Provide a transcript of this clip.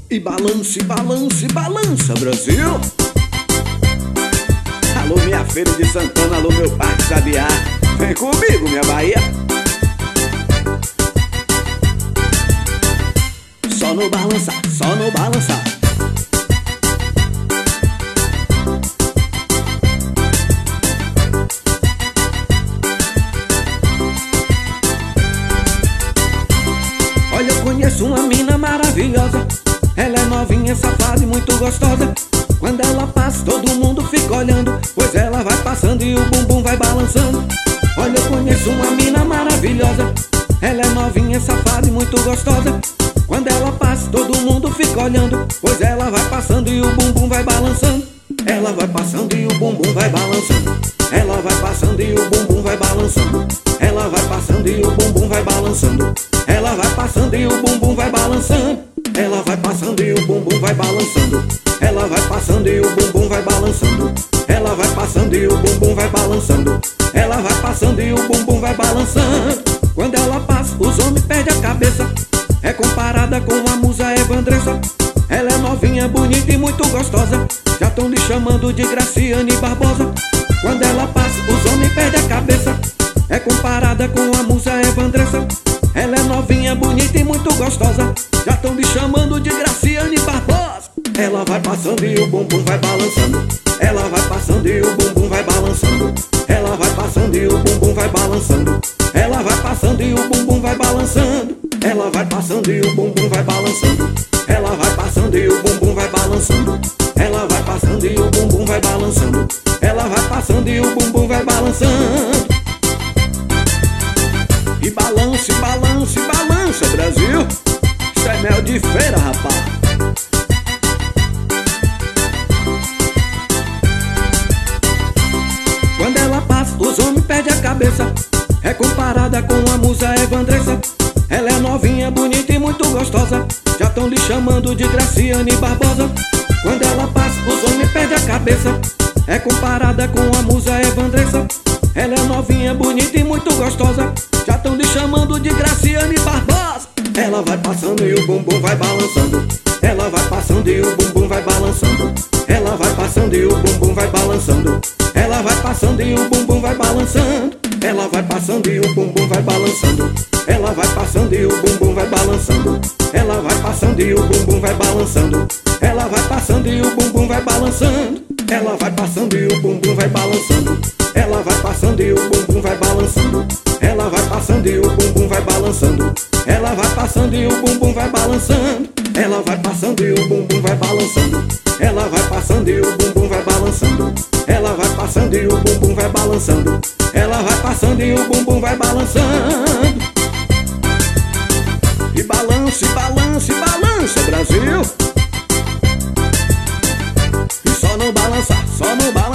E balança, balança, Brasil. Alô, minha Feira de Santana, alô, meu Parque Sabiá. Vem comigo, minha Bahia. Só no balançar, só no balançar. Olha, eu conheço uma mina maravilhosa. Ela é novinha, safada e muito gostosa. Quando ela passa, todo mundo fica olhando, pois ela vai passando e o bumbum vai balançando. Olha, eu conheço uma mina maravilhosa. Ela é novinha, safada e muito gostosa. Quando ela passa, todo mundo fica olhando, pois ela vai passando e o bumbum vai balançando. Ela vai passando e o bumbum vai balançando. Ela vai passando e o bumbum vai balançando. Ela vai passando e o bumbum vai balançando. Ela vai passando e o bumbum vai balançando. Ela vai passando e o bumbum vai balançando. Ela vai passando e o bumbum vai balançando. Ela vai passando e o bumbum vai balançando. Ela vai passando e o bumbum vai balançando. Quando ela passa, os homens perdem a cabeça. É comparada com a musa Evandressa. Ela é novinha, bonita e muito gostosa. Já tão lhe chamando de Graciane Barbosa. Quando ela passa, os homens perdem a cabeça. É comparada com a musa Evandressa. Ela é novinha, bonita e muito gostosa. Já tão lhe chamando de Graciane Barbosa. Ela vai passando e o bumbum vai balançando. Ela vai passando e o bumbum vai balançando. Ela vai passando e o bumbum vai balançando. Ela vai passando e o bumbum vai balançando. Ela vai passando e o bumbum vai balançando. Ela vai passando e o bumbum vai balançando. Ela vai passando e o bumbum vai balançando. Ela vai passando e o bumbum vai balançando. E balança, balança, balança, Brasil. Isso é mel de feira, rapaz. Quando ela passa, os homens perdem a cabeça. É comparada com a musa Evandressa. Ela é novinha, bonita e muito gostosa. Já tão lhe chamando de Graciane Barbosa. Quando ela passa, os homens perdem a cabeça. É comparada com a musa Evandressa. Ela é novinha, bonita e muito gostosa. Já tão lhe chamando de Graciane Barbosa. Ela vai passando e o bumbum vai balançando. Ela vai passando e o bumbum vai balançando. Ela vai passando e o bumbum vai balançando. Ela vai passando e o bumbum vai balançando. Ela vai passando e o bumbum vai balançando. Ela vai passando e o bumbum vai balançando. Ela vai passando e o bumbum vai balançando. Ela vai passando e o bumbum vai balançando. Ela vai passando e o bumbum vai balançando. Ela vai passando e o bumbum vai balançando. Ela vai passando e o bumbum vai balançando. Ela vai passando e o bumbum vai balançando. Ela vai passando e o bumbum vai balançando. Ela vai passando e o bumbum vai balançando. Ela vai passando e o bumbum vai balançando. Ela vai passando e o bumbum vai balançando. E balança, balança, balança, Brasil. E só no balançar, só no balançar.